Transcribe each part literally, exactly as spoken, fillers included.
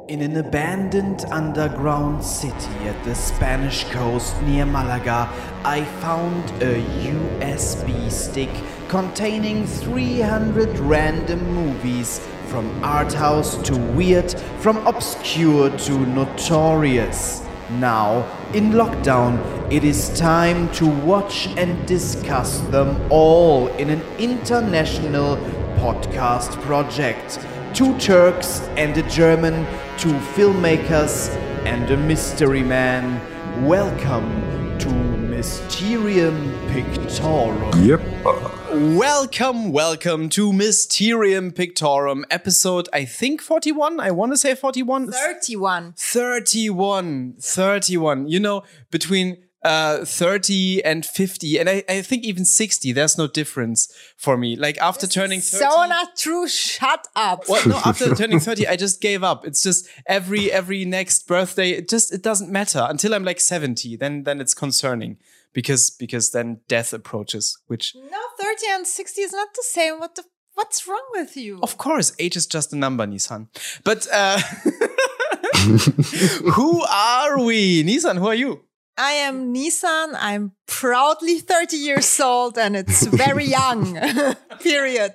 In an abandoned underground city at the Spanish coast near Malaga, I found a U S B stick containing three hundred random movies, from art house to weird, from obscure to notorious. Now, in lockdown, it is time to watch and discuss them all in an international podcast project. Two Turks and a German, two filmmakers and a mystery man. Welcome to Mysterium Pictorum. Yep. Welcome, welcome to Mysterium Pictorum, episode, I think forty-one. I want to say forty-one. thirty-one. thirty-one. thirty-one. You know, between uh thirty and fifty, and I, I think even sixty, there's no difference for me. Like after This turning is thirty. So not true. Shut up. Well, no, after turning thirty, I just gave up. It's just every every next birthday, it just it doesn't matter until I'm like seventy. Then then it's concerning because because then death approaches, which No, thirty and sixty is not the same. What the what's wrong with you? of course, age is just a number, Nissan. But uh who are we? Nissan, who are you? I am Nissan. I'm proudly thirty years old, and it's very young. Period.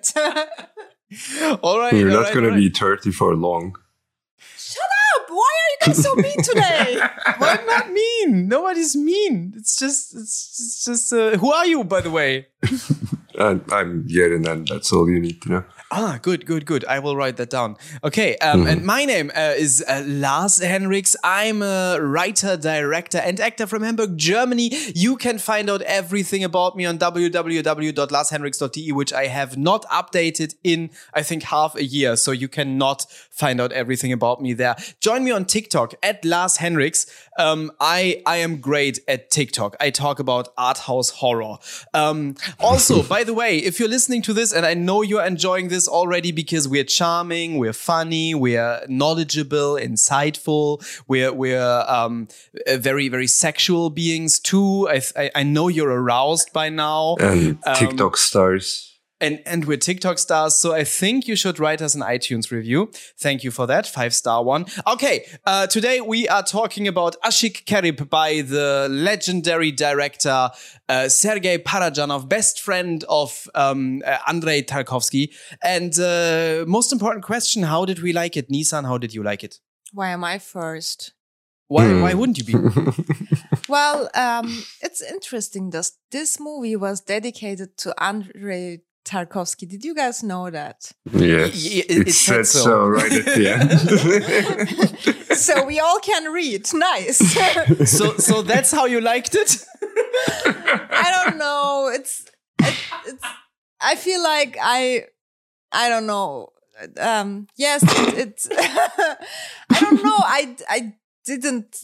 All right. You're all not right, going all to right. be thirty for long. Shut up! Why are you guys so mean today? Well, I'm not mean. Nobody's mean. It's just, it's just, it's just uh, who are you, by the way? And I'm Jeren, and that's all you need to know. Ah, good, good, good. I will write that down. Okay, um, mm-hmm. and my name uh, is uh, Lars Henriks. I'm a writer, director, and actor from Hamburg, Germany. You can find out everything about me on w w w dot lars henriks dot d e, which I have not updated in, I think, half a year. So you cannot find out everything about me there. Join me on TikTok at Lars Henriks. Um, I I am great at TikTok. I talk about art house horror. Um, also, by the way, if you're listening to this, and I know you're enjoying this already because we're charming, we're funny, we're knowledgeable, insightful, we're we're um, very very sexual beings too. I I, I know you're aroused by now. And Um, TikTok stars. And and we're TikTok stars, so I think you should write us an iTunes review. Thank you for that, five star one. Okay, uh, today we are talking about Ashik Kerib by the legendary director uh, Sergei Parajanov, best friend of um, uh, Andrei Tarkovsky. And uh, most important question, how did we like it? Nissan, how did you like it? Why am I first? Why, Hmm. why wouldn't you be? Well, um, it's interesting. This this movie was dedicated to Andrei Tarkovsky. Did you guys know that? Yes. it- it, it said said so. so. right at the end. So we all can read. Nice. so so that's how you liked it? I don't know. It's, it, it's. I feel like I. I don't know. Um. Yes. It, it's. I don't know. I. I didn't.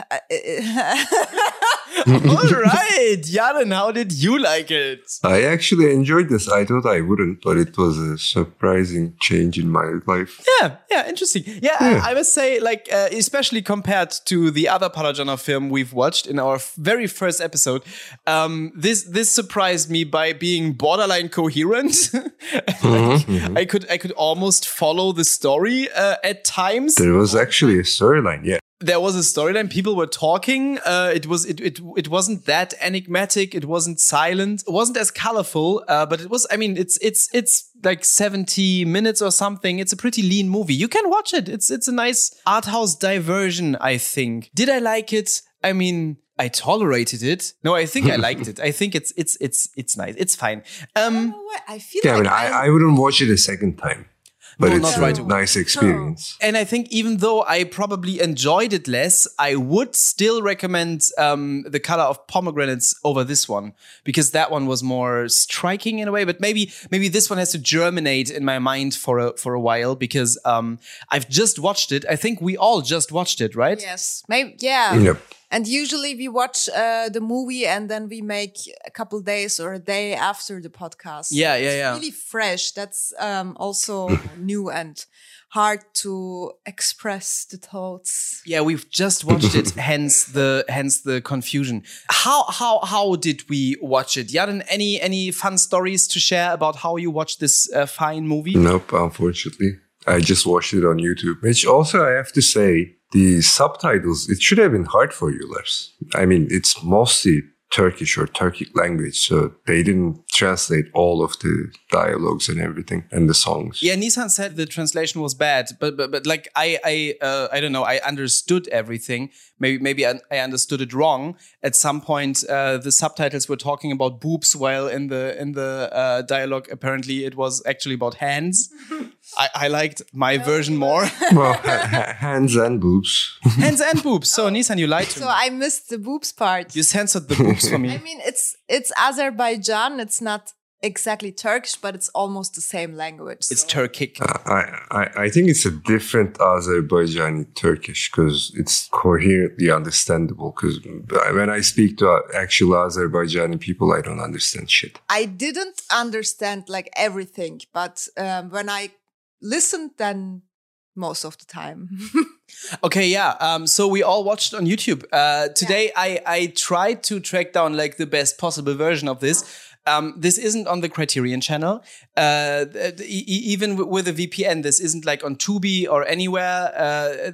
All right, Jaren, how did you like it? I actually enjoyed this. I thought I wouldn't, but it was a surprising change in my life. Yeah, yeah, interesting. Yeah, Yeah. I, I must say, like, uh, especially compared to the other Parajanov film we've watched in our f- very first episode, um, this this surprised me by being borderline coherent. Like, Mhm. I could I could almost follow the story uh, at times. There was actually a storyline, yeah. There was a storyline. People were talking. Uh, it was it, it it wasn't that enigmatic. It wasn't silent. It wasn't as colorful. Uh, but it was. I mean, it's it's it's like seventy minutes or something. It's a pretty lean movie. You can watch it. It's it's a nice art house diversion, I think. Did I like it? I mean, I tolerated it. No, I think I liked it. I think it's it's it's it's nice. It's fine. I Um, don't know why. I feel Yeah, I like mean, I, I wouldn't watch it a second time. But No, it's not a right away. nice experience. And I think even though I probably enjoyed it less, I would still recommend um, The Color of Pomegranates over this one, because that one was more striking in a way. But maybe maybe this one has to germinate in my mind for a for a while, because um, I've just watched it. I think we all just watched it, right? Yes. Maybe. Yeah. Yep. And usually we watch uh, the movie and then we make a couple days or a day after the podcast. Yeah, So yeah, it's yeah. really fresh. That's um, also new and hard to express the thoughts. Yeah, we've just watched it, hence the hence the confusion. How how how did we watch it? Jaren, any any fun stories to share about how you watched this uh, fine movie? Nope, unfortunately. I just watched it on YouTube. Which also, I have to say, the subtitles, it should have been hard for you, Lars. I mean, it's mostly Turkish or Turkic language, so they didn't translate all of the dialogues and everything and the songs. Yeah, Nissan said the translation was bad, but but, but like I I uh, I don't know, I understood everything. Maybe maybe I, I understood it wrong. At some point, uh, the subtitles were talking about boobs, while in the in the uh, dialogue, apparently it was actually about hands. I, I liked my version more. Well, ha- ha- hands and boobs. Hands and boobs. So Nissan, you lied to So me. I missed the boobs part. You censored the boobs for me. I mean, it's it's Azerbaijan. It's not exactly Turkish, but it's almost the same language. It's so. Turkic. I, I, I think it's a different Azerbaijani Turkish because it's coherently understandable. Because when I speak to actual Azerbaijani people, I don't understand shit. I didn't understand like everything, but um, when I listened, then most of the time. Okay, yeah. Um, so we all watched on YouTube. Uh, today, I, I tried to track down like the best possible version of this. Um, this isn't on the Criterion channel. Uh, e- even w- with a V P N, this isn't like on Tubi or anywhere. Uh,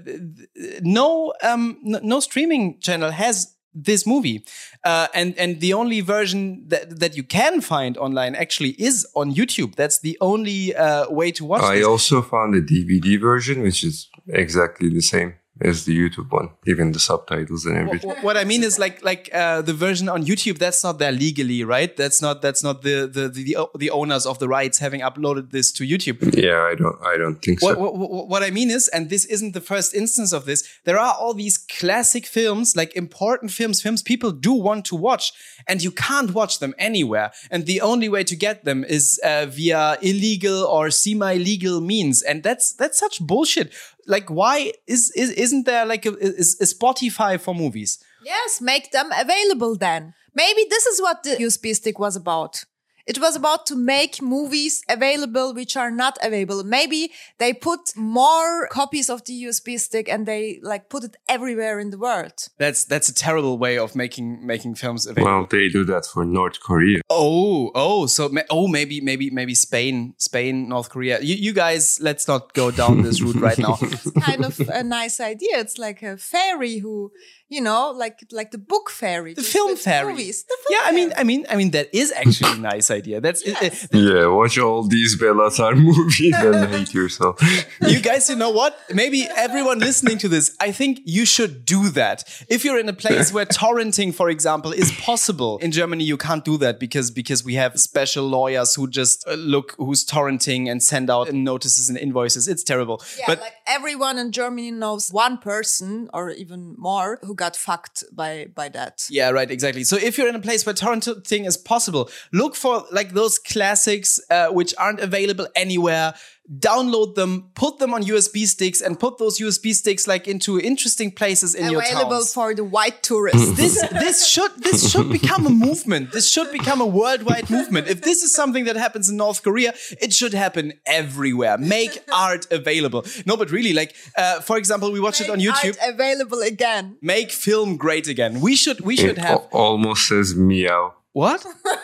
no, um, n- no streaming channel has this movie, uh, and and the only version that that you can find online actually is on YouTube. That's the only uh, way to watch. I this. also found a D V D version, which is exactly the same as the YouTube one, even the subtitles and everything. What, what I mean is like like uh, the version on YouTube. That's not there legally, right? That's not that's not the the the, the owners of the rights having uploaded this to YouTube. Yeah, I don't I don't think so. What, what, what I mean is, and this isn't the first instance of this, there are all these classic films, like important films, films people do want to watch, and you can't watch them anywhere. And the only way to get them is uh, via illegal or semi-legal means. And that's that's such bullshit. Like, why is, is isn't there like a, is, is Spotify for movies? Yes, make them available then. Maybe this is what the U S B stick was about. It was about to make movies available which are not available. Maybe they put more copies of the U S B stick and they like put it everywhere in the world. That's that's a terrible way of making making films available. Well, they do that for North Korea. Oh, oh, so ma- oh, maybe, maybe, maybe Spain, Spain, North Korea. You, you guys, let's not go down this route right now. It's kind of a nice idea. It's like a fairy who, you know, like like the book fairy, The just film with fairy. movies. The film Yeah, I mean, fairy. I mean, I mean, that is actually a nice idea. That's it, it- Yeah, watch all these Bellatar movies and hate yourself. you guys. You know what? Maybe everyone listening to this, I think you should do that. If you're in a place where torrenting, for example, is possible, in Germany you can't do that because because we have special lawyers who just uh, look who's torrenting and send out notices and invoices. It's terrible. Yeah, but like everyone in Germany knows one person or even more who got fucked by by that. yeah, right, exactly. So if you're in a place where torrenting is possible, look for like those classics uh, which aren't available anywhere. Download them, put them on U S B sticks, and put those U S B sticks like into interesting places in your Available towns. for the white tourists. This this should this should become a movement. This should become a worldwide movement. If this is something that happens in North Korea, it should happen everywhere. Make art available. No, but really, like uh, for example, we watch it on Make YouTube. art available again. Make film great again. We should we should It have al- almost says meow. what?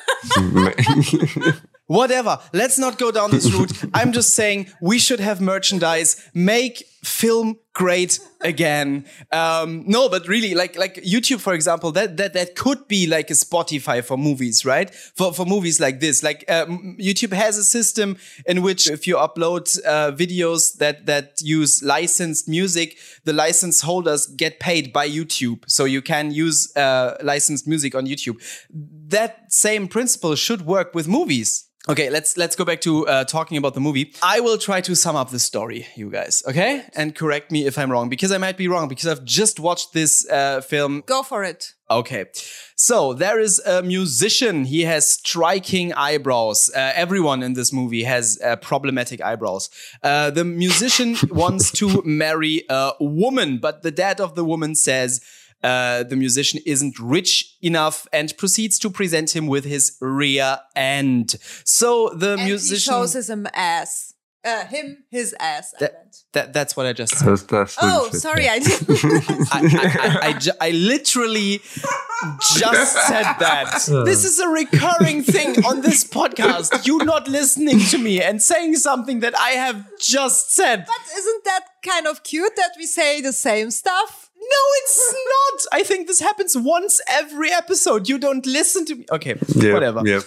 Whatever. Let's not go down this route. I'm just saying we should have merchandise. Make film great again. Um, no, but really, like like YouTube, for example, that that that could be like a Spotify for movies, right? For for movies like this, like um, YouTube has a system in which if you upload uh, videos that that use licensed music, the license holders get paid by YouTube, so you can use uh, licensed music on YouTube. That same principle should work with movies. Okay, let's let's go back to uh, talking about the movie. I will try to sum up the story, you guys, okay? And correct me if I'm wrong, because I might be wrong, because I've just watched this uh, film. Go for it. Okay, so there is a musician. He has striking eyebrows. Uh, everyone in this movie has uh, problematic eyebrows. Uh, the musician wants to marry a woman, but the dad of the woman says, Uh, the musician isn't rich enough and proceeds to present him with his rear end. So the And musician he shows him ass. Uh, him, his ass. I that, meant. that that's what I just said. That's, that's Oh, bullshit. sorry, I didn't. I, I, I, I, ju- I literally just said that. This is a recurring thing on this podcast. You not listening to me and saying something that I have just said. But isn't that kind of cute that we say the same stuff? No, it's not. I think this happens once every episode. You don't listen to me. Okay, Yeah, whatever. Yeah.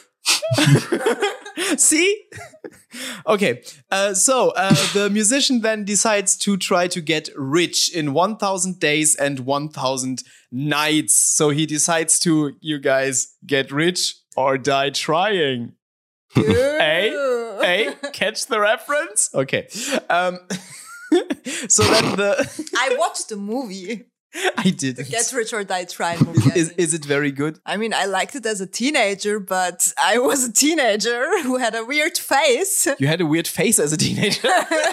See? Okay, uh, so uh, the musician then decides to try to get rich in one thousand days and one thousand nights. So he decides to, you guys, get rich or die trying. Hey, hey, catch the reference? Okay. Um, so then the... I watched the movie. I didn't. Get Rich or Die Trying movie. Is, is it very good? I mean, I liked it as a teenager, but I was a teenager who had a weird face. You had a weird face as a teenager.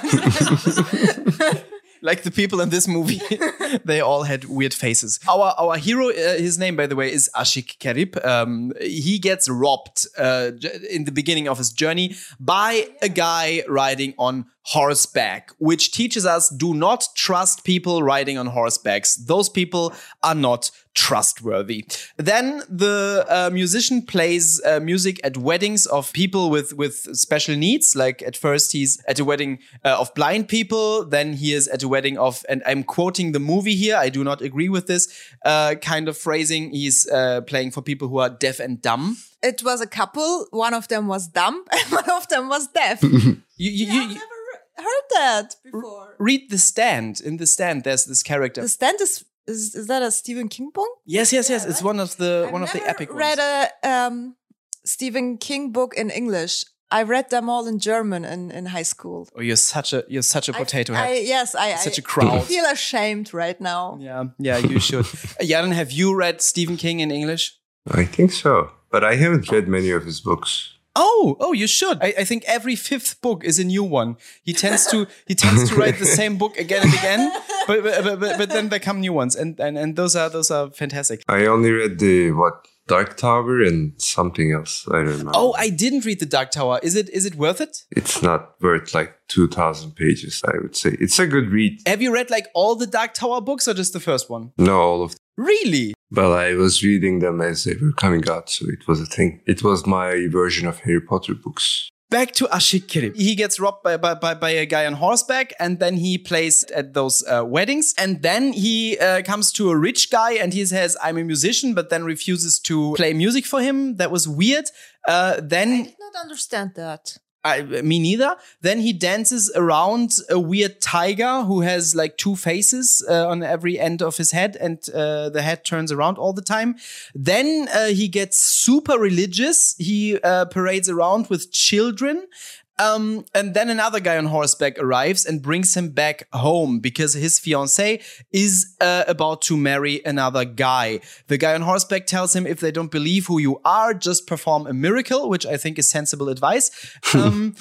Like the people in this movie, they all had weird faces. Our our hero, uh, his name, by the way, is Ashik Kerib. Um, he gets robbed uh, in the beginning of his journey by a guy riding on horseback, which teaches us do not trust people riding on horsebacks. Those people are not trustworthy. Then the uh, musician plays uh, music at weddings of people with, with special needs. Like at first he's at a wedding uh, of blind people. Then he is at a wedding of, and I'm quoting the movie here, I do not agree with this uh, kind of phrasing. He's uh, playing for people who are deaf and dumb. It was a couple. One of them was dumb and one of them was deaf. You, you, Yeah, you, I've never heard that before. read The Stand. In The Stand, there's this character. The Stand is, is, is that a Stephen King book? Yes, yes, yes. Yeah, It's right? one of the I've one of the never epic read ones. a um, Stephen King book in English. I read them all in German in, in high school. Oh, you're such a you're such a potato I, head. I, yes, I, Such I a crowd. feel ashamed right now. Yeah, yeah, you should. Uh, Jan, have you read Stephen King in English? I think so. But I haven't read many of his books. Oh, oh, you should. I, I think every fifth book is a new one. He tends to he tends to write the same book again and again, but but, but, but then there come new ones, and, and and those are those are fantastic. I only read the, what, Dark Tower and something else. I don't remember. Oh, I didn't read the Dark Tower. Is it is it worth it? It's not worth like two thousand pages, I would say. It's a good read. Have you read like all the Dark Tower books or just the first one? No, all of them. Really? Well, I was reading them as they were coming out, so it was a thing. It was my version of Harry Potter books. Back to Ashik Kerib. He gets robbed by, by, by, by a guy on horseback, and then he plays at those uh, weddings. And then he uh, comes to a rich guy and he says, I'm a musician, but then refuses to play music for him. That was weird. Uh, I then, did not understand that. I, me neither. Then he dances around a weird tiger who has like two faces uh, on every end of his head, and uh, the head turns around all the time. Then uh, he gets super religious. He uh, parades around with children. Um, and then another guy on horseback arrives and brings him back home because his fiancée is uh, about to marry another guy. The guy on horseback tells him, if they don't believe who you are, just perform a miracle, which I think is sensible advice. Um,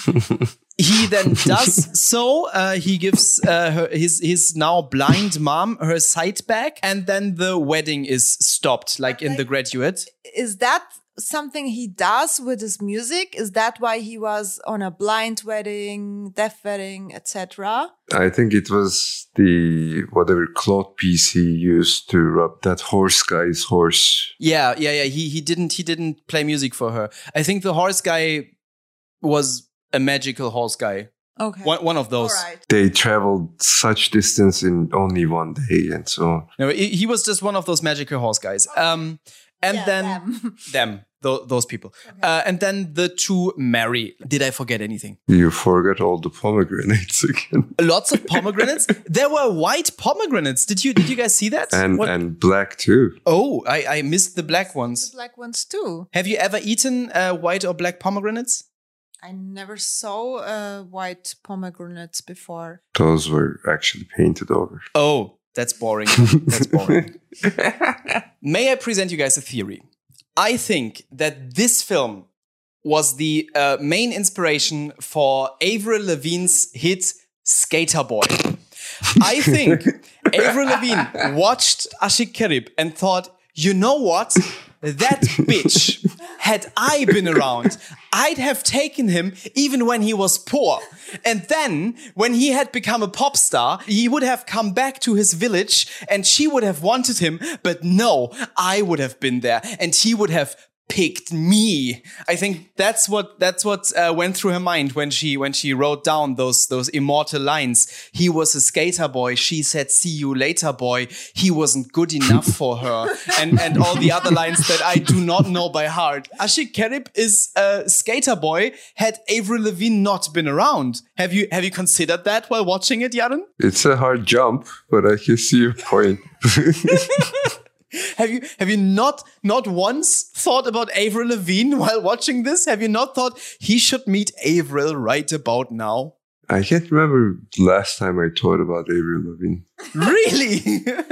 he then does so. Uh, he gives uh, her, his his now blind mom her sight back, and then the wedding is stopped, like in The Graduate. Is that something he does with his music? Is that why he was on a blind wedding, deaf wedding, et cetera? I think it was the whatever cloth piece he used to rub that horse guy's horse. Yeah, yeah, yeah. He he didn't he didn't play music for her. I think the horse guy was a magical horse guy. Okay. One one of those. All right. They traveled such distance in only one day and so on. No, he, he was just one of those magical horse guys. Um, and Yeah, then them. them, tho- those people. Uh, and then the two marry. Did I forget anything? You forgot all the pomegranates again. Lots of pomegranates. There were white pomegranates. Did you did you guys see that? And What- and black too. oh, I, I missed the black ones. The black ones too. Have you ever eaten uh, white or black pomegranates? I never saw uh, white pomegranates before. Those were actually painted over. Oh, that's boring. That's boring. May I present you guys a theory? I think that this film was the uh, main inspiration for Avril Lavigne's hit Skater Boy. I think Avril Lavigne watched Ashik Kerib and thought, you know what? That bitch, had I been around, I'd have taken him even when he was poor. And then, when he had become a pop star, he would have come back to his village and she would have wanted him. But no, I would have been there and he would have picked me. I think that's what that's what uh, went through her mind when she when she wrote down those those immortal lines. He was a skater boy. She said, "See you later, boy." He wasn't good enough for her, and and all the other lines that I do not know by heart. Ashik Kerib is a skater boy. Had Avril Lavigne not been around, have you have you considered that while watching it, Jaren? It's a hard jump, but I can see your point. Have you have you not not once thought about Avril Lavigne while watching this? Have you not thought he should meet Avril right about now? I can't remember the last time I thought about Avril Lavigne. Really?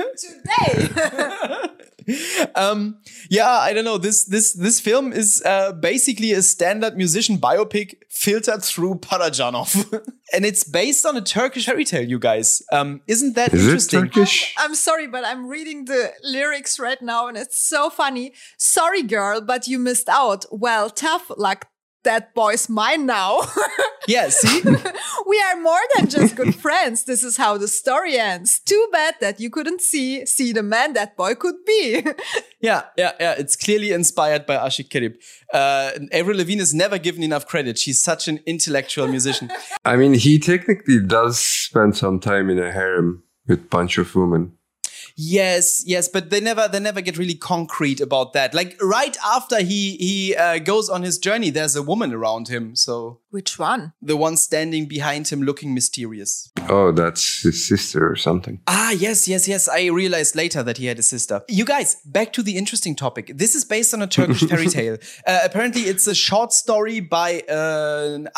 Today. um, yeah, I don't know. This this this film is uh, basically a standard musician biopic filtered through Parajanov, and it's based on a Turkish fairy tale. You guys, um, isn't that Is interesting? it Turkish? I'm sorry, but I'm reading the lyrics right now and it's so funny. Sorry, girl, but you missed out. Well, tough luck. That boy's mine now. Yeah, see? We are more than just good friends. This is how the story ends. Too bad that you couldn't see, see the man that boy could be. Yeah, yeah, yeah. It's clearly inspired by Ashik Kerib. Uh, Avril Lavigne is never given enough credit. She's such an intellectual musician. I mean, he technically does spend some time in a harem with a bunch of women. Yes, yes, but they never they never get really concrete about that. Like right after he he uh, goes on his journey, there's a woman around him. So Which one? the one standing behind him, looking mysterious. Oh, that's his sister or something. Ah, yes, yes, yes. I realized later that he had a sister. You guys, back to the interesting topic. This is based on a Turkish fairy tale. Uh, apparently, it's a short story by uh, an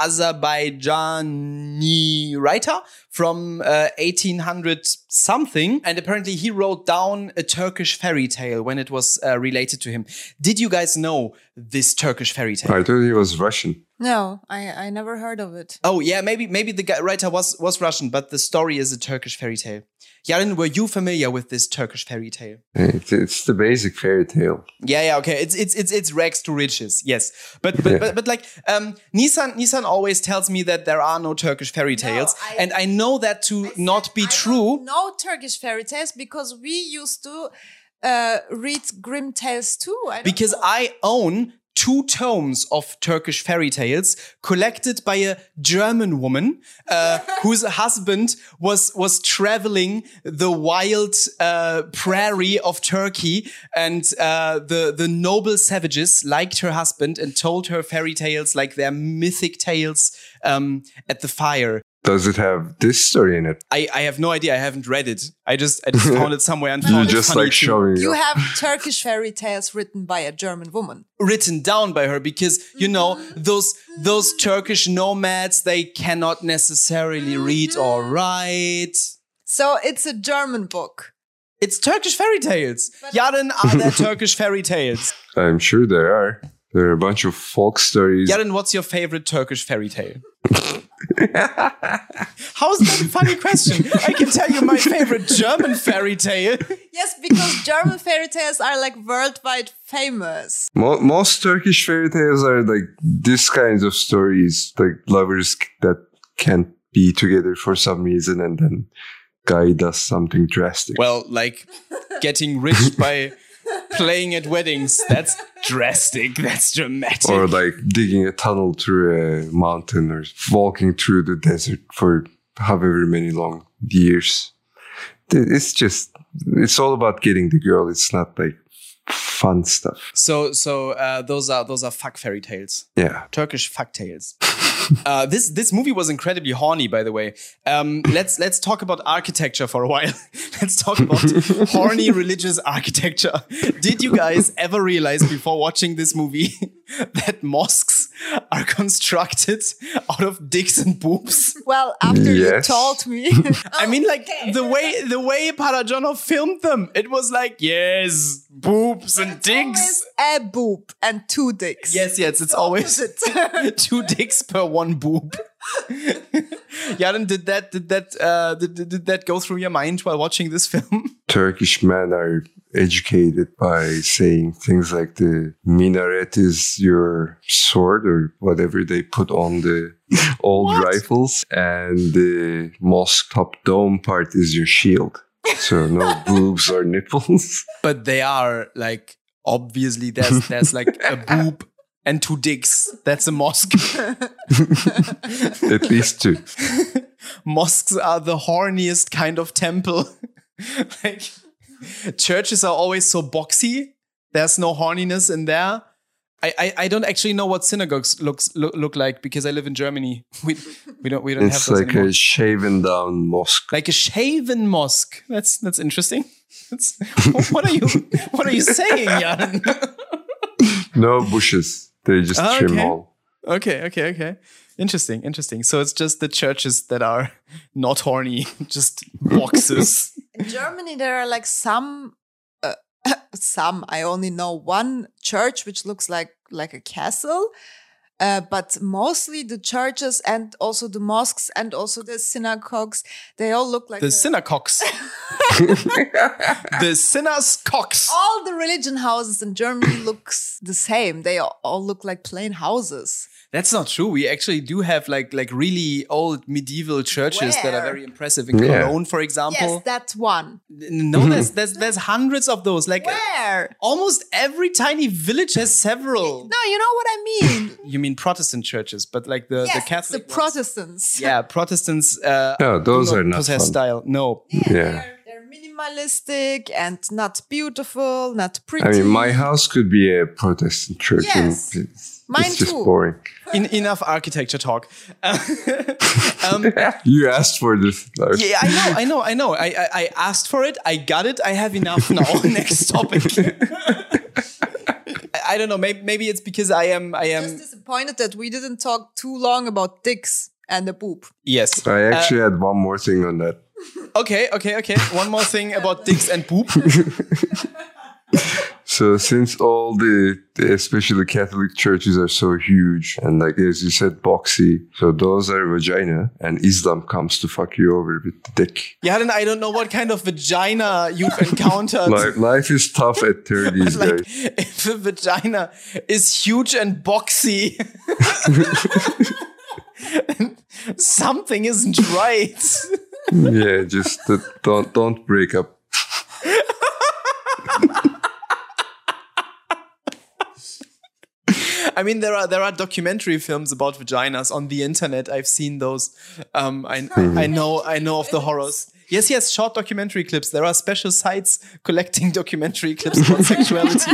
Azerbaijani writer from uh, eighteen hundred something. And apparently, he wrote down a Turkish fairy tale when it was uh, related to him. Did you guys know this Turkish fairy tale? I thought he was Russian. No, I, I never heard of it. Oh yeah, maybe maybe the guy, writer was was Russian, but the story is a Turkish fairy tale. Jaren, were you familiar with this Turkish fairy tale? It's, it's the basic fairy tale. Yeah, yeah, okay. It's it's it's it's rags to riches, yes. But but Yeah. but, but like um, Nissan Nissan always tells me that there are no Turkish fairy tales, I- and I know that to not be true. No Turkish fairy tales because we used to uh, read Grimm tales too. I don't Because know. I own two tomes of Turkish fairy tales collected by a German woman uh, whose husband was was traveling the wild uh, prairie of Turkey, and uh, the the noble savages liked her husband and told her fairy tales like their mythic tales um, at the fire. Does it have this story in it? I, I have no idea. I haven't read it. I just I just found it somewhere and You found it just funny like to- showing You off. have Turkish fairy tales written by a German woman. written down by her, because you know those those Turkish nomads, they cannot necessarily read or write. So it's a German book. It's Turkish fairy tales. Jaren, are there Turkish fairy tales? I'm sure there are. There are a bunch of folk stories. Jaren, what's your favorite Turkish fairy tale? How is that a funny question? I can tell you my favorite German fairy tale. Yes, because German fairy tales are like worldwide famous. Mo- most Turkish fairy tales are like these kinds of stories, like lovers that can't be together for some reason, and then guy does something drastic. Well, like getting rich by playing at weddings. That's drastic. That's dramatic. Or like digging a tunnel through a mountain or walking through the desert for however many long years. It's just, it's all about getting the girl. It's not like fun stuff. So, so uh, those are those are fuck fairy tales. Yeah. Turkish fuck tales. uh, this this movie was incredibly horny, by the way. Um, let's let's talk about architecture for a while. Let's talk about horny religious architecture. Did you guys ever realize before watching this movie that mosques are constructed out of dicks and boobs? Well, after Yes. you told me. I mean, like the way the way Parajanov filmed them, it was like yes, boobs and dicks. Always a boob and two dicks. Yes, yes, it's always two dicks per one boob. Jaren, did that did that uh, did, did that go through your mind while watching this film? Turkish men are educated by saying things like the minaret is your sword or whatever they put on the old What? rifles, and the mosque top dome part is your shield. So no boobs or nipples. But they are like, obviously there's there's like a boob and two dicks. That's a mosque. At least two. Mosques are the horniest kind of temple. Like, churches are always so boxy. There's no horniness in there. I, I, I don't actually know what synagogues looks look, look like because I live in Germany. We we don't we don't It's have those like anymore. a shaven down mosque. Like a shaven mosque. That's that's interesting. That's, what are you what are you saying, Jan? No bushes. They just Ah, trim okay. all. Okay, okay, okay. Interesting, interesting. So it's just the churches that are not horny, just boxes. In Germany, there are like some, uh, some. I only know one church which looks like like a castle, uh, but mostly the churches and also the mosques and also the synagogues, they all look like The a- synagogues. The synagogues. all the religion houses in Germany looks the same. They all all look like plain houses. That's not true. We actually do have like like really old medieval churches that are Where? very impressive. In Yeah. Cologne, for example. Yes, that one. No, there's, there's there's hundreds of those. Like Where? almost every tiny village has several. No, you know what I mean. You mean Protestant churches, but like the, yes, the Catholic the ones. Protestants. Yeah, Protestants. Uh, No, those do are not possess fun. style. No, Yeah, Yeah. They're, they're minimalistic and not beautiful, not pretty. I mean, my house could be a Protestant church. Yes. And it's, Mine it's just too. boring. In, enough architecture talk. um, You asked for this, Lars. yeah, I know, I know, I know. I, I I asked for it. I got it. I have enough now. Next topic. I, I don't know. Maybe maybe it's because I am I am just disappointed that we didn't talk too long about dicks and the boob. yes. I actually had one more thing on that. Okay, okay, okay. One more thing about dicks and poop. So since all the, the especially Catholic churches are so huge and like as you said boxy, so those are vagina and Islam comes to fuck you over with the dick. Yeah, then I don't know what kind of vagina you've encountered. Like life is tough at thirties, Like, guys. if a vagina is huge and boxy, something isn't right. Yeah, just uh, don't don't break up. I mean, there are there are documentary films about vaginas on the internet. I've seen those. Um, I I know I know of the horrors. Yes, yes, short documentary clips. There are special sites collecting documentary clips about sexuality.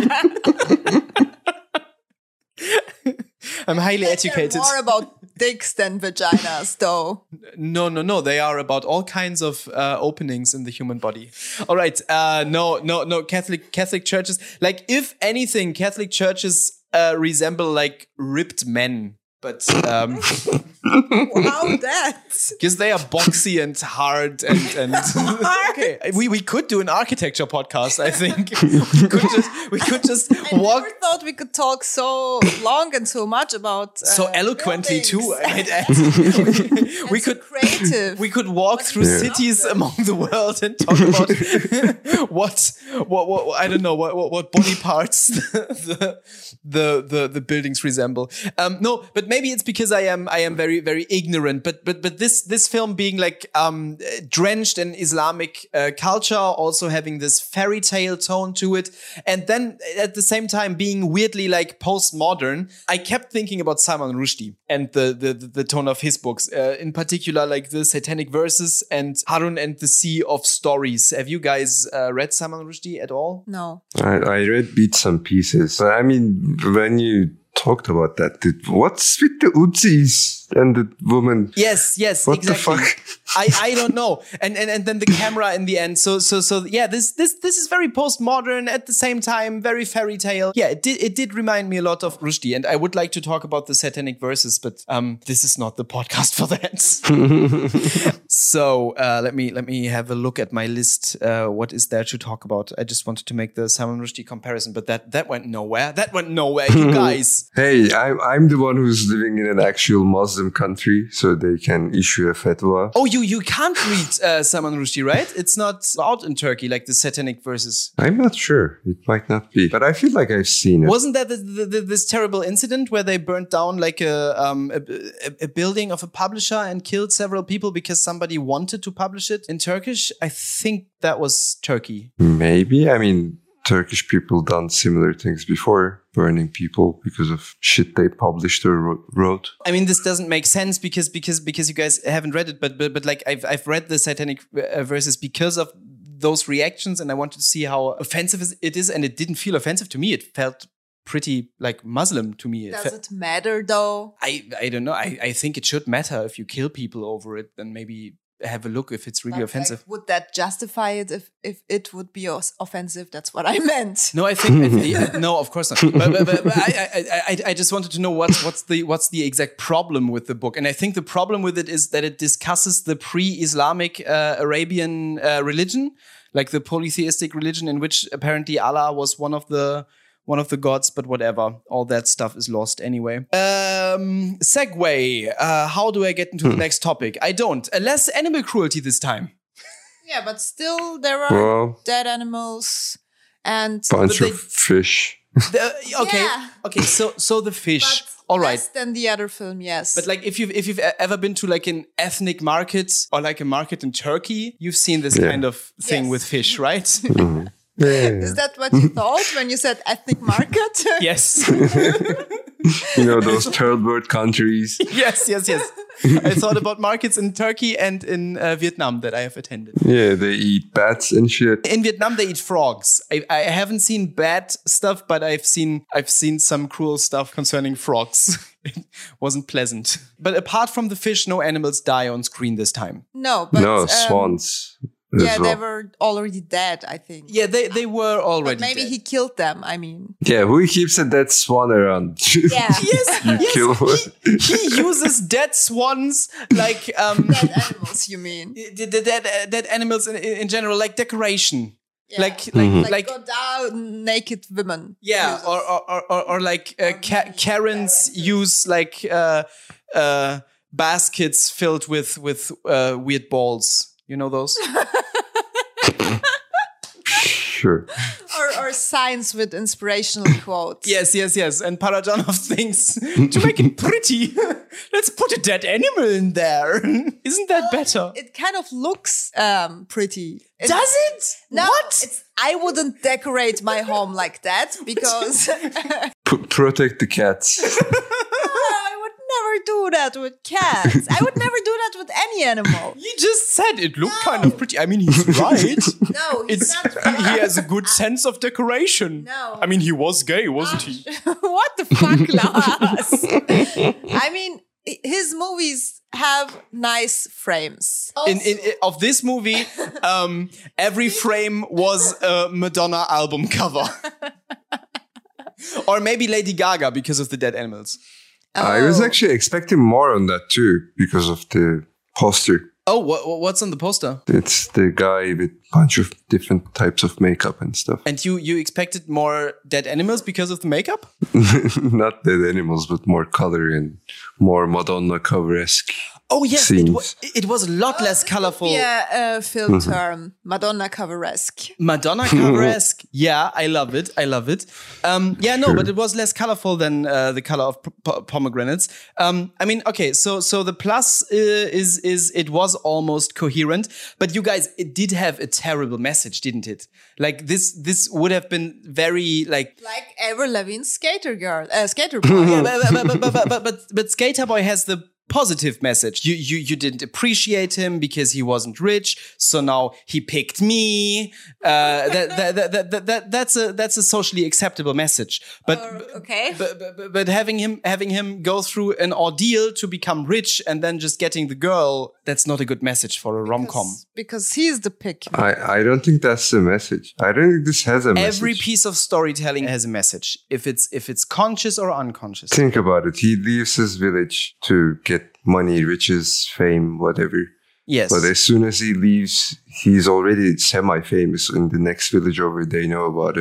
I'm highly They're educated. more about dicks than vaginas, though. No, no, no. They are about all kinds of uh, openings in the human body. All right. Uh, no, no, no. Catholic Catholic churches. Like, if anything, Catholic churches uh, resemble like ripped men. But um, Wow, that. because they are boxy and hard and and okay, we we could do an architecture podcast. I think we could just we could just I walk never thought we could talk so long and so much about uh, so eloquently too. buildings. I might add. we And so could creative. we could walk through Yeah. cities among the world and talk about what, what what I don't know what what, what body parts the, the the the buildings resemble. Um, no, but maybe it's because I am I am very very ignorant. But but but this this film being like um drenched in Islamic uh, culture, also having this fairy tale tone to it, and then at the same time being weirdly like postmodern. I kept thinking about Salman Rushdie and the the the tone of his books, uh, in particular like the Satanic Verses and Harun and the Sea of Stories. Have you guys uh, read Salman Rushdie at all? No. I, I read bits and pieces. But I mean, when you talked about that, did, what's with the Uzis and the woman? Yes, yes, What exactly. the fuck? I, I don't know. And, and and then the camera in the end. So so so yeah, this this this is very postmodern at the same time, very fairy tale. Yeah, it did it did remind me a lot of Rushdie, and I would like to talk about the Satanic Verses, but um this is not the podcast for that. So uh, let me let me have a look at my list. Uh, what is there to talk about? I just wanted to make the Salman Rushdie comparison, but that that went nowhere. That went nowhere, you guys. Hey, I'm I'm the one who's living in an actual Muslim country, so they can issue a fatwa. Oh, you you can't read uh, Salman Rushdie, right? It's not out in Turkey, like the satanic verses. I'm not sure. It might not be, but I feel like I've seen it. Wasn't that the, the, the, this terrible incident where they burnt down like a, um, a a a building of a publisher and killed several people because somebody wanted to publish it in Turkish? I think that was Turkey. Maybe. I mean, Turkish people done similar things before, burning people because of shit they published or wro- wrote. I mean, this doesn't make sense because because because you guys haven't read it, but but, but like I've I've read the satanic uh, verses because of those reactions, and I wanted to see how offensive it is, and it didn't feel offensive to me. It felt pretty like Muslim to me. Does it, fe- it matter though? I I don't know. I I think it should matter if you kill people over it. Then maybe have a look if it's really But, offensive. like, would that justify it if, if it would be os- offensive? That's what I meant. No, I think I th- yeah, no, of course not. But, but, but, but I, I, I, I just wanted to know what's what's the what's the exact problem with the book, and I think the problem with it is that it discusses the pre-Islamic uh, Arabian uh, religion, like the polytheistic religion, in which apparently Allah was one of the one of the gods, but whatever. All that stuff is lost anyway. Um, segue. Uh, how do I get into the next topic? I don't. Uh, less animal cruelty this time. Yeah, but still there are Well, dead animals and bunch But they- of fish. The- okay. Yeah. Okay. So so the fish. but All right. less than the other film, yes. But like if you've if you've e- ever been to like an ethnic market or like a market in Turkey, you've seen this Yeah. kind of thing Yes. with fish, right? Yeah. is that what you thought when you said ethnic market? Yes. You know, those third world countries. yes, yes, yes. I thought about markets in Turkey and in uh, Vietnam that I have attended. Yeah, they eat bats and shit. In Vietnam, they eat frogs. I, I haven't seen bad stuff, but I've seen I've seen some cruel stuff concerning frogs. It wasn't pleasant. But apart from the fish, no animals die on screen this time. No, but no, um, swans. as Yeah, they well. were already dead, I think. Yeah, they they were already. But maybe dead. he killed them. I mean, Yeah, who keeps a dead swan around? yeah, Yes, You yes. kill one. He, he uses dead swans like um dead animals. You mean? the, the dead uh, dead animals in, in general, like decoration. Yeah. Like like Like, like go down naked women. yeah, uses. or or, or, or or like uh, Ka- Karens use like uh, uh, baskets filled with with uh, weird balls. You know those? Sure. or, or signs with inspirational quotes. Yes, yes, yes. And Parajanov thinks to make it pretty, let's put a dead animal in there. Isn't that better? It kind of looks um, pretty. It- Does it? No, What? It's, I wouldn't decorate my home like that because P- protect the cats. I would never do that with cats. I would never do that with any animal. You just said it looked kind of pretty. I mean, he's right. No, he's It's not he right. has a good sense of decoration. No. I mean, he was gay, wasn't he? What the fuck, Lars? I mean, i- his movies have nice frames. In, in, in of this movie, um, every frame was a Madonna album cover, or maybe Lady Gaga because of the dead animals. I was Oh. actually expecting more on that too because of the poster. Oh, what, what's on the poster? It's the guy with a bunch of different types of makeup and stuff. And you you expected more dead animals because of the makeup? Not dead animals, but more color and more Madonna cover-esque. Oh yes, it, wa- Scenes. it was a lot less colorful. Yeah, uh, film term, Madonna cover-esque. Madonna cover-esque. Yeah, I love it. I love it. Um, yeah, no, Sure. but it was less colorful than uh, the color of p- p- pomegranates. Um, I mean, okay, so so the plus uh, is is it was almost coherent, but you guys, it did have a terrible message, didn't it? Like this this would have been very like. Like Avril Lavigne's Skater Girl, uh, Skater Boy. Yeah, but, but, but, but, but, but, but Skater Boy has the positive message. You, you, you didn't appreciate him because he wasn't rich. So now he picked me. Uh, that, that, that, that, that, that, that's a, that's a socially acceptable message. But, okay. but, but, but having him, having him go through an ordeal to become rich and then just getting the girl, that's not a good message for a rom-com. Because, because he's the pick. I, I don't think that's the message. I don't think this has a message. Every piece of storytelling has a message. If it's, if it's conscious or unconscious. Think about it. He leaves his village to get money, riches, fame, whatever. Yes. But as soon as he leaves, he's already semi-famous in the next village over. They know about him.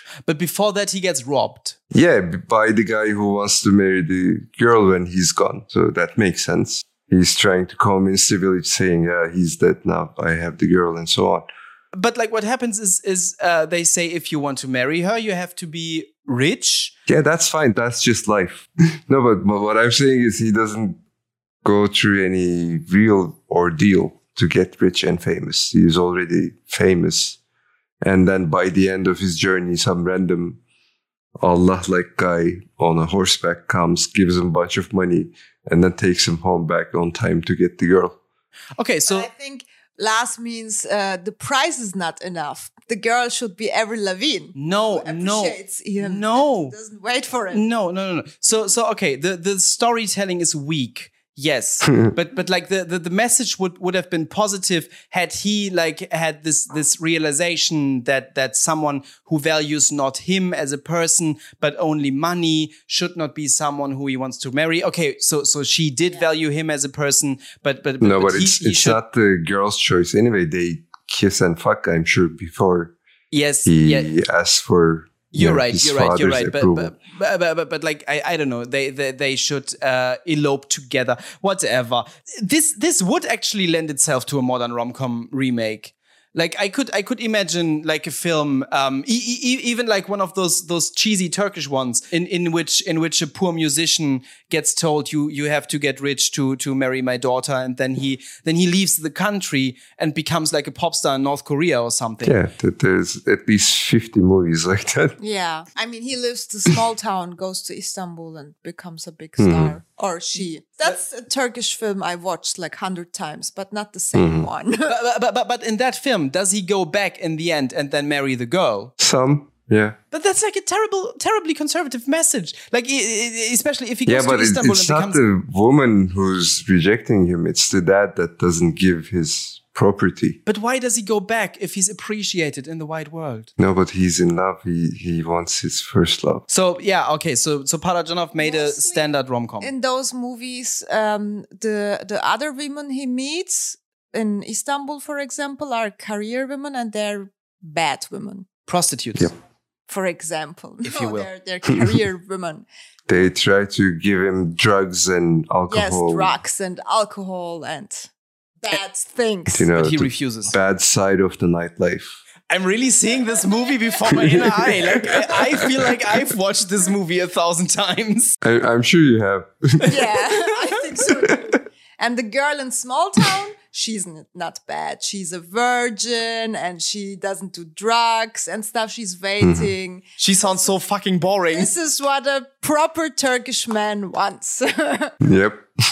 But before that, he gets robbed. Yeah, by the guy who wants to marry the girl when he's gone. So that makes sense. He's trying to convince the village saying, yeah, he's dead now. I have the girl and so on. But like what happens is, is uh, they say if you want to marry her, you have to be rich. Yeah, that's fine. That's just life. No, but, but what I'm saying is he doesn't go through any real ordeal to get rich and famous. He is already famous. And then by the end of his journey, some random Allah-like guy on a horseback comes, gives him a bunch of money, and then takes him home back on time to get the girl. Okay, so... I think Lars means uh, the price is not enough. The girl should be Avril Lavigne. No, who no, appreciates him no. and doesn't wait for it. No, no, no, no. So, so okay, the, the storytelling is weak. Yes, but but like the, the, the message would, would have been positive had he like had this this realization that that someone who values not him as a person but only money should not be someone who he wants to marry. Okay, so so she did yeah. value him as a person, but but, but no, but, but it's he, it's he not the girl's choice anyway. They kiss and fuck, I'm sure, before yes, he yeah. asks for. You're Yeah, right. You're right. You're right. But approval. but, but but but like I I don't know. They they they should uh, elope together. Whatever. This this would actually lend itself to a modern rom-com remake. Like I could I could imagine like a film, um, e- e- even like one of those those cheesy Turkish ones in, in which in which a poor musician gets told you you have to get rich to to marry my daughter, and then he then he leaves the country and becomes like a pop star in North Korea or something. Yeah, there's at least fifty movies like that. Yeah, I mean, he lives the small town, goes to Istanbul, and becomes a big star. Mm. Or she. That's a Turkish film I watched like a hundred times, but not the same mm. one. but, but, but, but in that film, does he go back in the end and then marry the girl? Some, yeah. But that's like a terrible, terribly conservative message. Like, especially if he yeah, goes but to Istanbul it's and not becomes... the woman who's rejecting him. It's the dad that doesn't give his property. But why does he go back if he's appreciated in the wide world? No, but he's in love. He he wants his first love. So yeah, okay. So so Parajanov made Mostly a standard rom-com. In those movies, um, the the other women he meets in Istanbul, for example, are career women, and they're bad women. Prostitutes. Yep. For example, if no, you will, they're, they're career women. They try to give him drugs and alcohol. Yes, drugs and alcohol and bad things. You know, but he refuses. Bad side of the nightlife. I'm really seeing this movie before my inner eye. Like I, I feel like I've watched this movie a thousand times. I, I'm sure you have. Yeah, I think so too. And the girl in small town, she's not bad. She's a virgin and she doesn't do drugs and stuff. She's waiting. Mm-hmm. She sounds so fucking boring. This is what a proper Turkish man wants. Yep.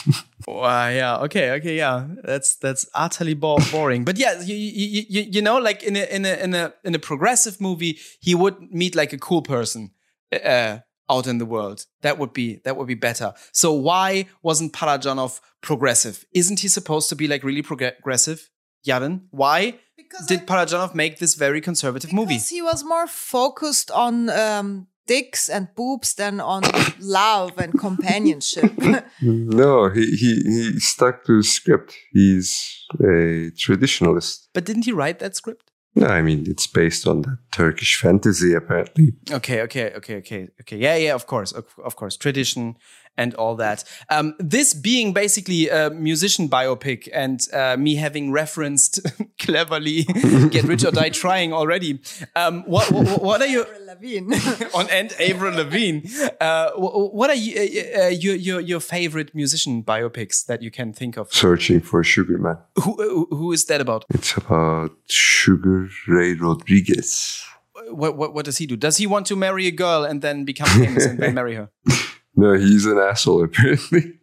Wow, yeah, okay, okay, yeah. That's that's utterly bo- boring. But yeah, you, you you you know, like in a in a in a in a progressive movie, he would meet like a cool person uh, out in the world. That would be that would be better. So why wasn't Parajanov progressive? Isn't he supposed to be like really progressive? Yaren, why because did I, Parajanov make this very conservative because movie? Because he was more focused on um, dicks and boobs than on love and companionship. No, he, he, he stuck to the script. He's a traditionalist. But didn't he write that script? No, I mean, it's based on that Turkish fantasy, apparently. Okay, okay, okay, okay, okay. Yeah, yeah, of course, of, of course. Tradition and all that. Um, this being basically a musician biopic and uh, me having referenced cleverly Get Rich or Die Trying already. Um, what, what, what are your... Avril Lavigne. on and Avril Lavigne. Uh, what are you, uh, uh, your, your, your favorite musician biopics that you can think of? Searching for Sugar Man. Who, who is that about? It's about Sugar Ray Rodriguez. What, what, what does he do? Does he want to marry a girl and then become famous and then marry her? No, he's an asshole, apparently.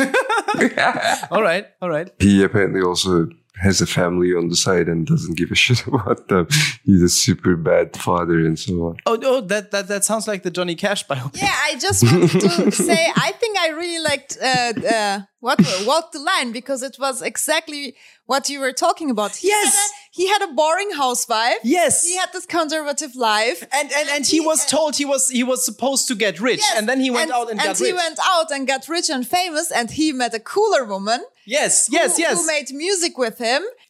all right, all right. He apparently also has a family on the side and doesn't give a shit about them. He's a super bad father and so on. Oh, oh that, that, that sounds like the Johnny Cash biopic. Yeah, I just wanted to say, I think I really liked uh, uh, what Walk the Line because it was exactly what you were talking about. He yes. Had a, he had a boring housewife. Yes. He had this conservative life. And and, and he, he was told he was he was supposed to get rich. Yes. And then he went and, out and, and got he rich. And he went out and got rich and famous and he met a cooler woman. Yes, who, yes, yes. Who made music with him.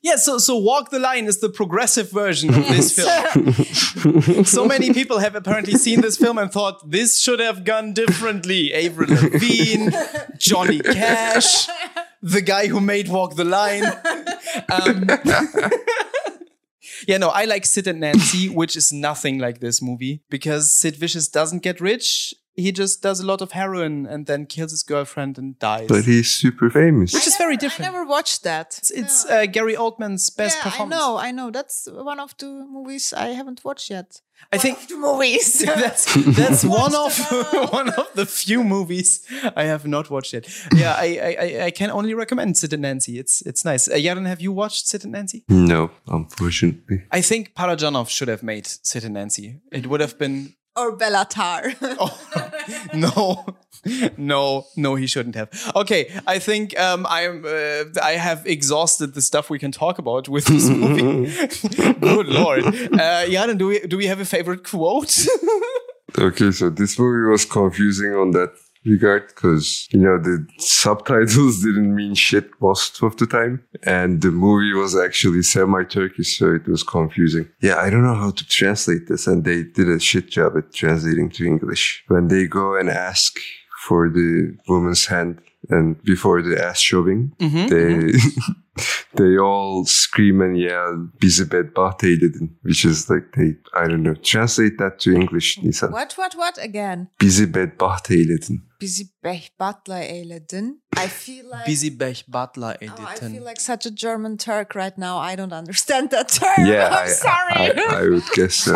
Yeah, so so Walk the Line is the progressive version of this film. So many people have apparently seen this film and thought this should have gone differently. Avril Lavigne, Johnny Cash, the guy who made Walk the Line. Um, yeah, no, I like Sid and Nancy, which is nothing like this movie because Sid Vicious doesn't get rich. He just does a lot of heroin and then kills his girlfriend and dies. But he's super famous. Which is never, very different. I never watched that. It's, it's uh, Gary Oldman's best yeah, performance. I know, I know. That's one of the movies I haven't watched yet. I One think of the movies. that's that's one of one of the few movies I have not watched yet. Yeah, I I, I can only recommend Sid and Nancy. It's it's nice. Uh, Yaron, have you watched Sid and Nancy? No, unfortunately. I think Parajanov should have made Sid and Nancy. It would have been. Or Bellatar. Oh, no, no, no, he shouldn't have. Okay, I think um, I'm. Uh, I have exhausted the stuff we can talk about with this movie. Good lord, uh, Yaron, do we do we have a favorite quote? Okay, so this movie was confusing on that regard because, you know, the subtitles didn't mean shit most of the time. And the movie was actually semi-Turkish, so it was confusing. Yeah, I don't know how to translate this. And they did a shit job at translating to English. When they go and ask for the woman's hand and before the ass shoving, Mm-hmm, they... They all scream and yell, "Bizi bedbaht eyledin," which is like they, I don't know, translate that to English, Nisan. What, what, what again? "Bizi bedbaht eyledin." Bizi behbatla eyledin. I feel like... Busy Bech Butler Oh, I editing. feel like such a German Turk right now. I don't understand that term. Yeah, I'm I, sorry. I, I would guess so.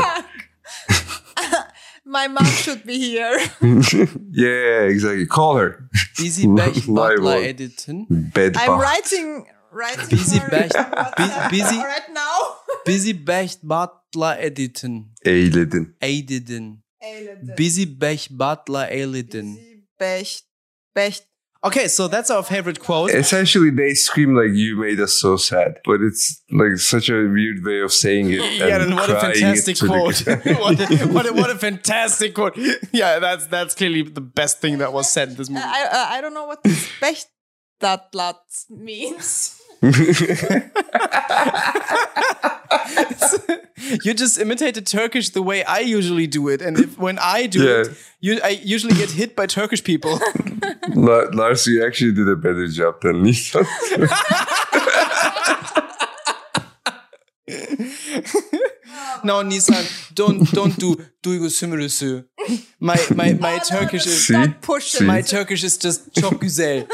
My mom should be here. Yeah, exactly. Call her. Busy Bech Live Butler on. editing. Bedbaht. I'm writing... writing Busy for Bech- WhatsApp bu- busy- right now. Busy Bech Butler editing. Eyledin. Aideden. Eyledin. Busy Bech Butler Aideden. Bizi bech... bech... Okay, so that's our favorite quote. Essentially, they scream like, "You made us so sad," but it's like such a weird way of saying it. Yeah, and and what a crying fantastic it to the quote. guy. what, a, what, a, what a fantastic quote. Yeah, that's that's clearly the best thing that was said in this movie. I, I, I don't know what this Bechtdatlat means. You just imitated Turkish the way I usually do it, and if, when I do Yeah. it, you, I usually get hit by Turkish people. La- Lars, you actually did a better job than Nisan. No, Nisan, don't don't do Duygu Sümrüsü. My my my Turkish is See? Stop pushing. my Turkish is just çok güzel.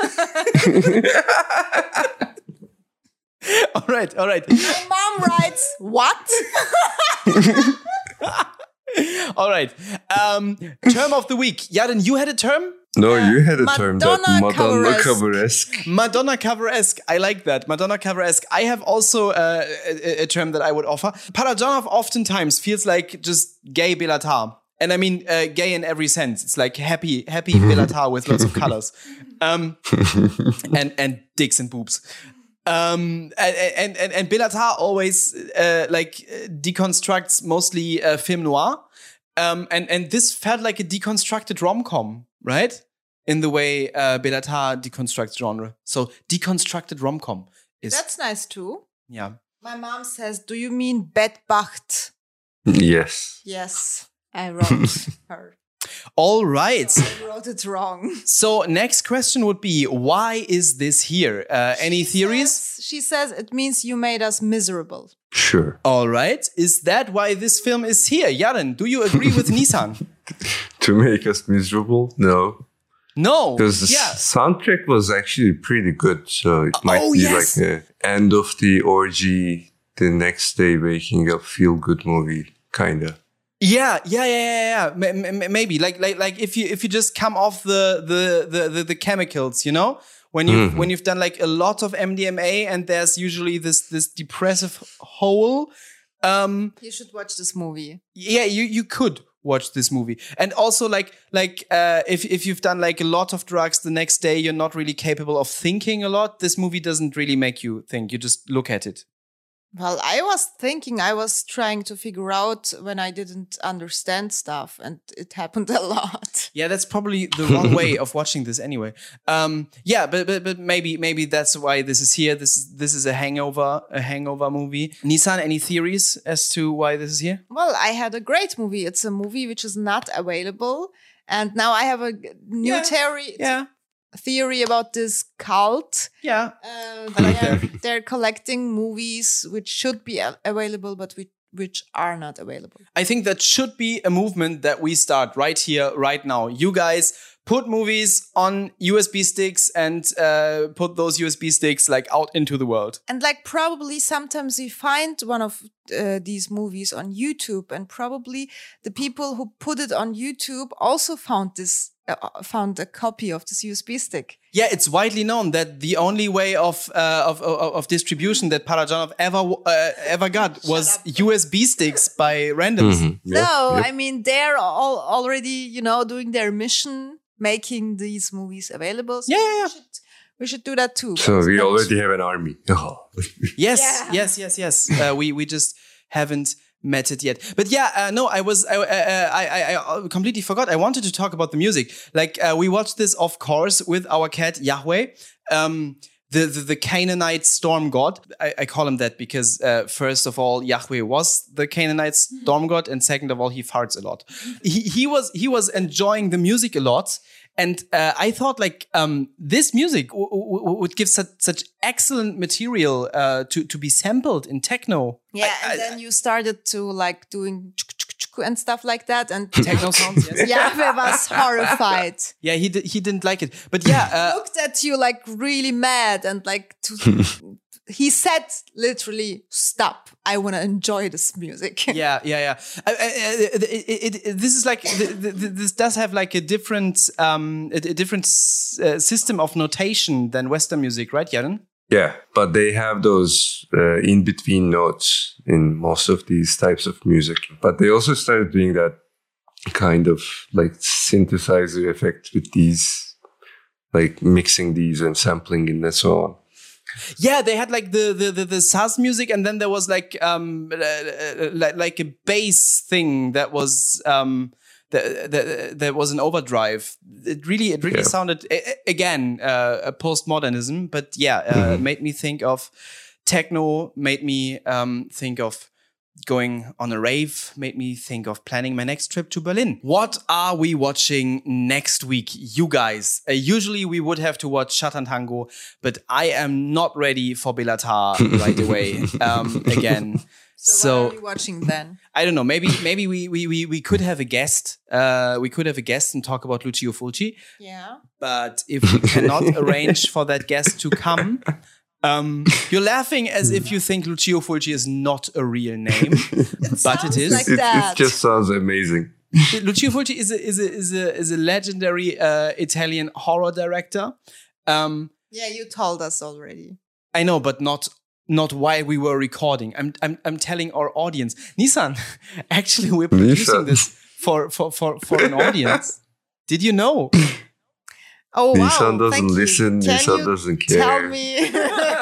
All right, all right. My mom writes, what? All right. Um, term of the week. Yaron, you had a term? No, you had a term that Madonna Madonna cover-esque. cover-esque. Madonna cover-esque. I like that. Madonna cover-esque. I have also uh, a, a term that I would offer. Parajanov oftentimes feels like just gay Belatar. And I mean uh, gay in every sense. It's like happy, happy Belatar with lots of colors. Um, and, and dicks and boobs. Um, and, and, and, and Belatar always uh, like deconstructs mostly uh, film noir. Um, and, and this felt like a deconstructed rom-com, right? In the way uh, Belatar deconstructs genre. So deconstructed rom-com is... That's nice too. yeah. My mom says, do you mean Bettbacht? Yes. Yes, I wrote her. All right. I wrote it wrong. So next question would be, why is this here? Uh, any She theories? says- she says it means you made us miserable. Sure. All right. Is that why this film is here? Yaron, do you agree with Nisan? To make us miserable? No. No. Because the Yeah. s- soundtrack was actually pretty good. So it might Oh, be yes. like a end of the orgy, the next day waking up feel good movie, kind of. Yeah, yeah, yeah, yeah, yeah. M- m- maybe like, like, like if you if you just come off the the the the, the chemicals, you know, when you Mhm. when you've done like a lot of M D M A and there's usually this this depressive hole. Um, You should watch this movie. yeah, you you could watch this movie, and also like like uh, if if you've done like a lot of drugs, the next day you're not really capable of thinking a lot. This movie doesn't really make you think. You just look at it. Well, I was thinking, I was trying to figure out when I didn't understand stuff, and it happened a lot. Yeah, that's probably the wrong way of watching this anyway. Um, yeah, but, but but maybe maybe that's why this is here. This is this is a hangover a hangover movie. Nissan, any theories as to why this is here? Well, I had a great movie. It's a movie which is not available, and now I have a g- new Yeah. theory Yeah, theory about this cult. yeah. Uh, I like they're, they're collecting movies which should be a- available, but which which are not available. I think that should be a movement that we start right here, right now. You guys put movies on U S B sticks and uh, put those U S B sticks like out into the world. And like probably sometimes we find one of uh, these movies on YouTube, and probably the people who put it on YouTube also found this uh, found a copy of this U S B stick. Yeah, it's widely known that the only way of uh, of, of of distribution that Parajanov ever uh, ever got was U S B sticks by randoms. Mm-hmm. Yeah, no, yep. I mean they're all already, you know, doing their mission, making these movies available. So Yeah, yeah, yeah. We should, we should do that too. So But- we but- already have an army. Yes, Yeah. yes, yes, yes. Uh, we we just haven't met it yet. But yeah, uh, no, I was I, uh, I I I completely forgot. I wanted to talk about the music. Like uh, we watched this, of course, with our cat Yahweh. Um, The, the, the Canaanite storm god. I, I call him that because, uh, first of all, Yahweh was the Canaanite storm god, and second of all, he farts a lot. He, he was he was enjoying the music a lot, and uh, I thought like um, this music w- w- would give such such excellent material uh, to to be sampled in techno. Yeah, I- and I- then you started to like doing and stuff like that, and Techno sounds, yes. Yahweh was horrified. Yeah, he di- he didn't like it, but yeah. Uh, Looked at you like really mad, and like to, he said literally, "Stop! I want to enjoy this music." yeah, yeah, yeah. I, I, I- it, it, it, this is like th- th- th- this does have like a different um a, a different s- uh, system of notation than Western music, right, Jaren? Yeah, but they have those uh, in-between notes in most of these types of music. But they also started doing that kind of like synthesizer effect with these, like mixing these and sampling and so on. Yeah, they had like the the the, the Saz music, and then there was like um uh, uh, like like a bass thing that was um. That, that, that was an overdrive. It really, it really Yeah. sounded a- a- again uh, a postmodernism, but yeah, uh, Mhm. made me think of techno. Made me um, think of going on a rave. Made me think of planning my next trip to Berlin. What are we watching next week, you guys? Uh, usually we would have to watch Shatan Tango, but I am not ready for Belatar right away. Um, again. So, So, what are you watching then? I don't know. Maybe maybe we we we we could have a guest. Uh, we could have a guest and talk about Lucio Fulci. Yeah. But if we cannot arrange for that guest to come, um, you're laughing as if you think Lucio Fulci is not a real name, but it sounds is. like It, that. it just sounds amazing. Lucio Fulci is a is a is a is a legendary uh, Italian horror director. Um, Yeah, you told us already. I know, but not. Not while we were recording. I'm I'm I'm telling our audience, Nissan. Actually, we're producing Nissan. this for for for for an audience. Did you know? Oh wow! Nissan doesn't thank you. listen. Can Nissan you doesn't care. Tell me.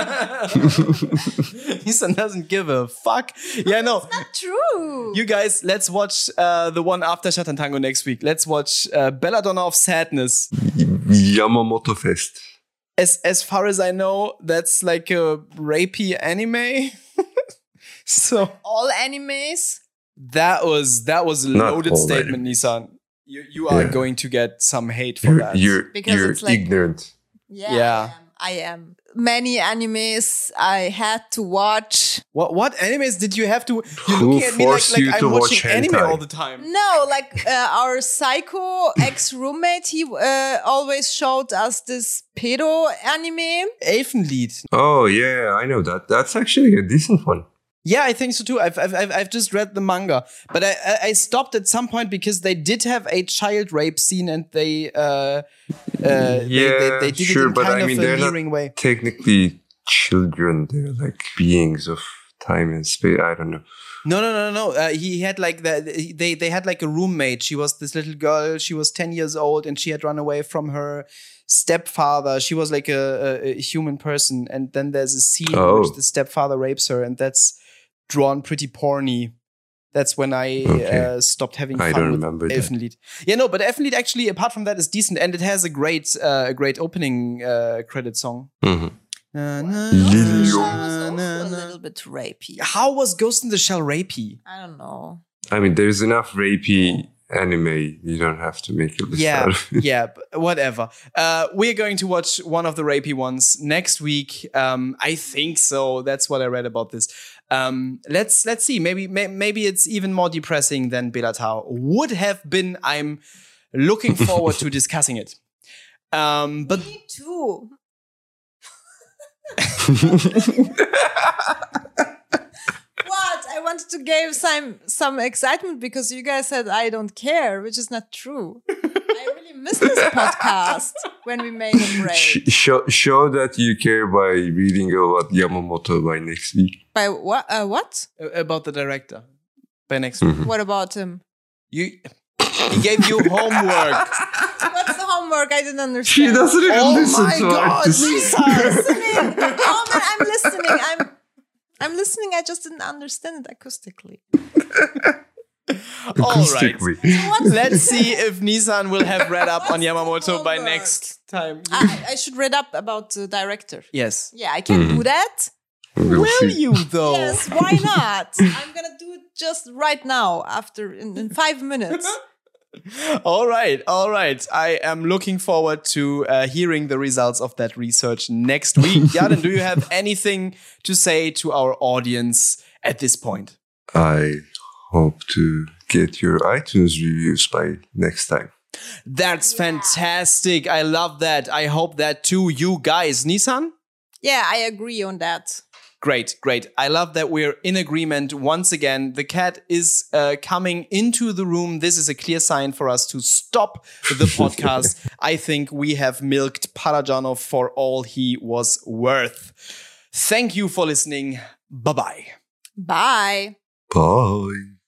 Nissan doesn't give a fuck. Yeah, no. True. You guys, let's watch uh, the one after Shatan Tango next week. Let's watch uh, Belladonna of Sadness. Yamamoto Fest. As as far as I know, that's like a rapey anime. So All animes. that was that was a Not loaded all statement, Nissan. You you are Yeah. going to get some hate for You're, that. you're, Because you're it's like- ignorant. Yeah. Yeah. I am. I am. Many animes I had to watch. What what animes did you have to? You're Who looking at me like, forced like you I'm to watch watching anime hentai? all the time. No, like uh, our psycho ex roommate, he uh, always showed us this pedo anime. Elfenlied. Oh, yeah, I know that. That's actually a decent one. Yeah, I think so too. I've I've I've, I've just read the manga, but I, I I stopped at some point because they did have a child rape scene, and they uh, uh they, Yeah, they, they did sure, it in but kind I mean, of a they're not leering way. technically children. They're like beings of time and space. I don't know. No, no, no, no. Uh, he had like the they they had like a roommate. She was this little girl. She was ten years old, and she had run away from her stepfather. She was like a, a, a human person, and then there's a scene in Oh. which the stepfather rapes her, and that's drawn pretty porny. That's when I Okay. uh, stopped having fun I don't with remember that. Elfenlied. Yeah, no, but Elfenlied actually, apart from that, is decent, and it has a great, uh, a great opening uh, credit song. Mhm. Na, na, Lily It na, was na, also a na. little bit rapey. How was Ghost in the Shell rapey? I don't know. I mean, there's enough rapey anime. You don't have to make a list Yeah, out of it. yeah, but whatever. Uh, we're going to watch one of the rapey ones next week. Um, I think so. That's what I read about this. Um, let's let's see. Maybe may, maybe it's even more depressing than Bellatar would have been. I'm looking forward to discussing it. Um, but Me too. What? I wanted to give some some excitement because you guys said I don't care, which is not true. I really missed this podcast when we made a break. Sh- show, show that you care by reading about Yamamoto by next week. By what? Uh, what? uh, about the director by next week, What about him? you he gave you homework. What's the homework? I didn't understand. doesn't even Oh listen my to God, artists. Lisa! listening. Oh man, I'm listening. I'm I'm listening. I just didn't understand it acoustically. All right. Acoustically. Let's see if Nissan will have read up on What's the Yamamoto by homework? next time. I, I should read up about the director. Yes. Yeah, I can do that. We'll Will see. you though? Yes, why not? I'm gonna do it just right now after in, in five minutes. All right, all right. I am looking forward to uh, hearing the results of that research next week. Yaden, do you have anything to say to our audience at this point? I hope to get your iTunes reviews by next time. That's fantastic. I love that. I hope that too, you guys. Nissan? Yeah, I agree on that. Great, great. I love that we're in agreement once again. The cat is uh, coming into the room. This is a clear sign for us to stop the podcast. I think we have milked Parajanov for all he was worth. Thank you for listening. Bye-bye. Bye. Bye.